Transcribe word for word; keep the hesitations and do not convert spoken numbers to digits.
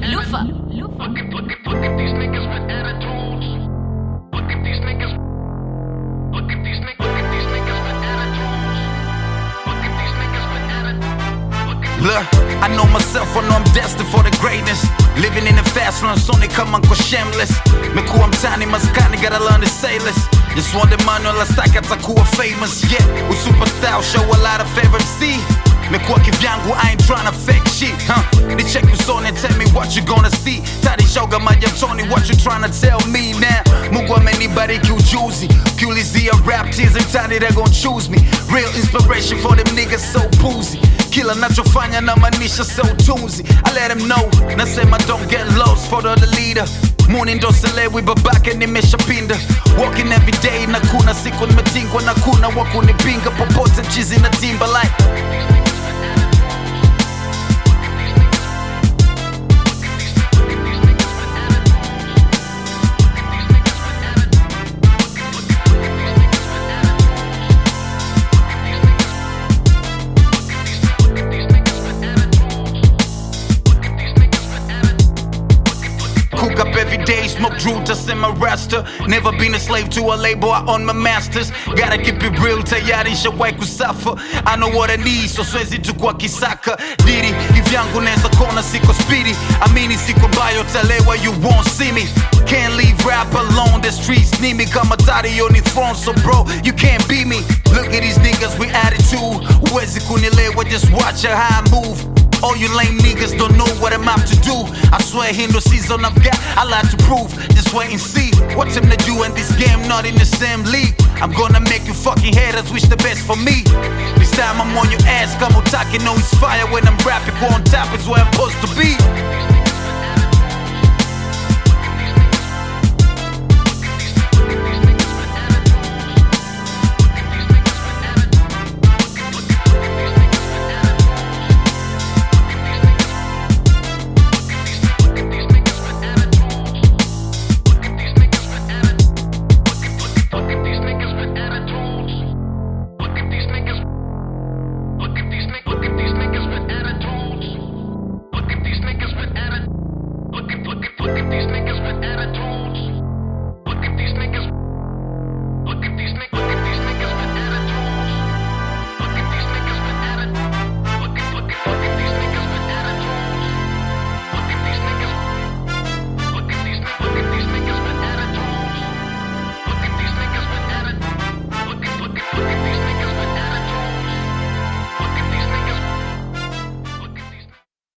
Lufa. Look at, look at, look at these niggas with attitudes. Look at these niggas. Look at these niggas. Look at these niggas with attitudes. Look at these niggas with attitudes. Look, I know myself, I know I'm destined for the greatness. Living in the fast lane, so they come unko shameless. Mekuwa mtani maskani, gotta learn to say less. Just want the money, la staka takuwa famous. Yeah, we superstar, show a lot of favor. See, mekuwa kivyangu, I ain't tryna fake shit, huh? They check you on and tell me what you gonna see. Tadi shoga majamtoni, what you tryna tell me now? Mungu amenibariki ujuzi. Ukiulizia rap tears and tani, they gon' choose me. Real inspiration for them niggas so boozy. Kila nachofanya na manisha so tunzi. I let them know, nasema don't get lost for the leader. Muni ndo selewi babake nimeshapinda. Walking every day na kuna siku nimetingwa na kuna wakunipinga. Popote chizi na timba like cook up every day, smoke Drew dust in my raster. Never been a slave to a label, I own my masters. Gotta keep it real, tayari shawai kusafa. I know what I need, so swezi tu kwa kisaka. Didi, kivyangu neza kona siko speedy. Amini siko bayo talewa, you won't see me. Can't leave rap alone, the streets need me. Kama tari on the throne, so bro, you can't beat me. Look at these niggas with attitude. Uwezi kunilewa, just watch how I move. All you lame niggas don't know what I'm up to do. I swear in the season I've got a lot to prove. Just wait and see what's him to do in this game, not in the same league. I'm gonna make you fucking haters wish the best for me. This time I'm on your ass, come on talking, know it's fire when I'm rapping. Go on top is where I'm supposed to be.